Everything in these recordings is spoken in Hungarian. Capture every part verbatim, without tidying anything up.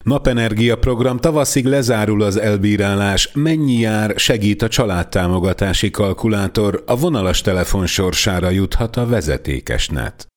Napenergia program, tavaszig lezárul az elbírálás. Mennyi jár, segít a családtámogatási kalkulátor, a vonalas telefon sorsára juthat a vezetékes net.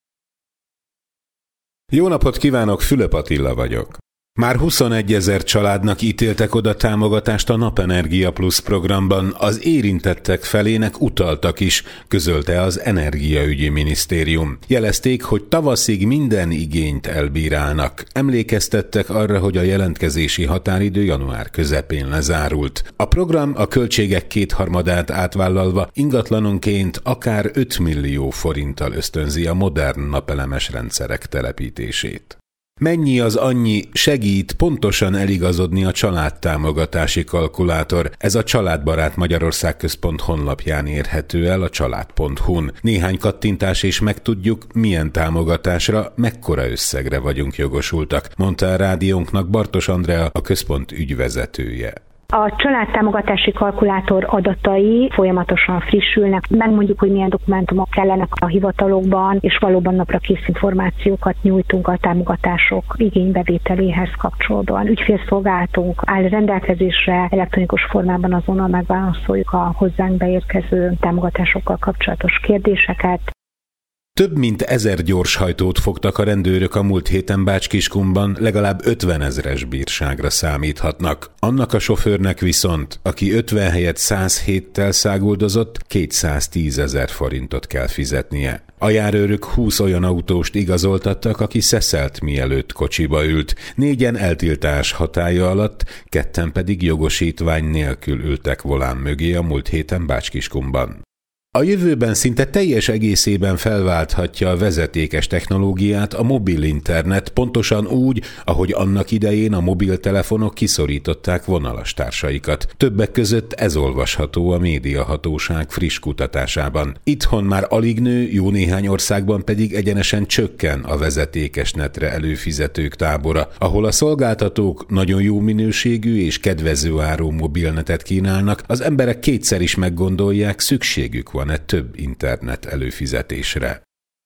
Jó napot kívánok, Fülöp Attila vagyok. Már huszonegyezer családnak ítéltek oda támogatást a Napenergia Plus programban, az érintettek felének utaltak is, közölte az Energiaügyi Minisztérium. Jelezték, hogy tavaszig minden igényt elbírálnak. Emlékeztettek arra, hogy a jelentkezési határidő január közepén lezárult. A program a költségek kétharmadát átvállalva ingatlanonként akár öt millió forinttal ösztönzi a modern napelemes rendszerek telepítését. Mennyi az annyi, segít pontosan eligazodni a családtámogatási kalkulátor. Ez a Családbarát Magyarország Központ honlapján érhető el a család pont hu-n. Néhány kattintás és megtudjuk, milyen támogatásra, mekkora összegre vagyunk jogosultak, mondta a rádiónknak Bartos Andrea, a központ ügyvezetője. A családtámogatási kalkulátor adatai folyamatosan frissülnek. Megmondjuk, hogy milyen dokumentumok kellenek a hivatalokban, és valóban napra kész információkat nyújtunk a támogatások igénybevételéhez kapcsolódóan. Ügyfélszolgálatunk áll rendelkezésre, elektronikus formában azonnal megválaszoljuk a hozzánk beérkező támogatásokkal kapcsolatos kérdéseket. Több mint ezer gyorshajtót fogtak a rendőrök a múlt héten Bács-Kiskunban, legalább ötvenezres bírságra számíthatnak. Annak a sofőrnek viszont, aki ötven helyett száz héttel száguldozott, kétszáztízezer forintot kell fizetnie. A járőrök húsz olyan autóst igazoltattak, aki szeszelt, mielőtt kocsiba ült. Négyen eltiltás hatálya alatt, ketten pedig jogosítvány nélkül ültek volán mögé a múlt héten Bács-Kiskunban. A jövőben szinte teljes egészében felválthatja a vezetékes technológiát a mobil internet, pontosan úgy, ahogy annak idején a mobiltelefonok kiszorították vonalas társaikat. Többek között ez olvasható a médiahatóság friss kutatásában. Itthon már alig nő, jó néhány országban pedig egyenesen csökken a vezetékes netre előfizetők tábora, ahol a szolgáltatók nagyon jó minőségű és kedvező árú mobilnetet kínálnak, az emberek kétszer is meggondolják, szükségük van-e több internet előfizetésre.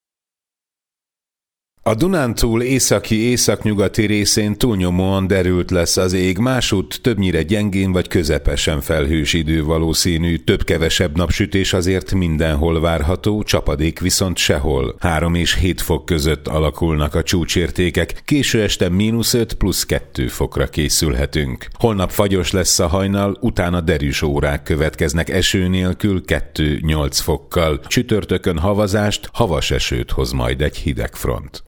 A Dunántúl északi-északnyugati részén túlnyomóan derült lesz az ég, másútt többnyire gyengén vagy közepesen felhős idő valószínű, több-kevesebb napsütés azért mindenhol várható, csapadék viszont sehol. három és hét fok között alakulnak a csúcsértékek, késő este mínusz öt plusz kettő fokra készülhetünk. Holnap fagyos lesz a hajnal, utána derűs órák következnek eső nélkül kettő-nyolc fokkal. Csütörtökön havazást, havas esőt hoz majd egy hideg front.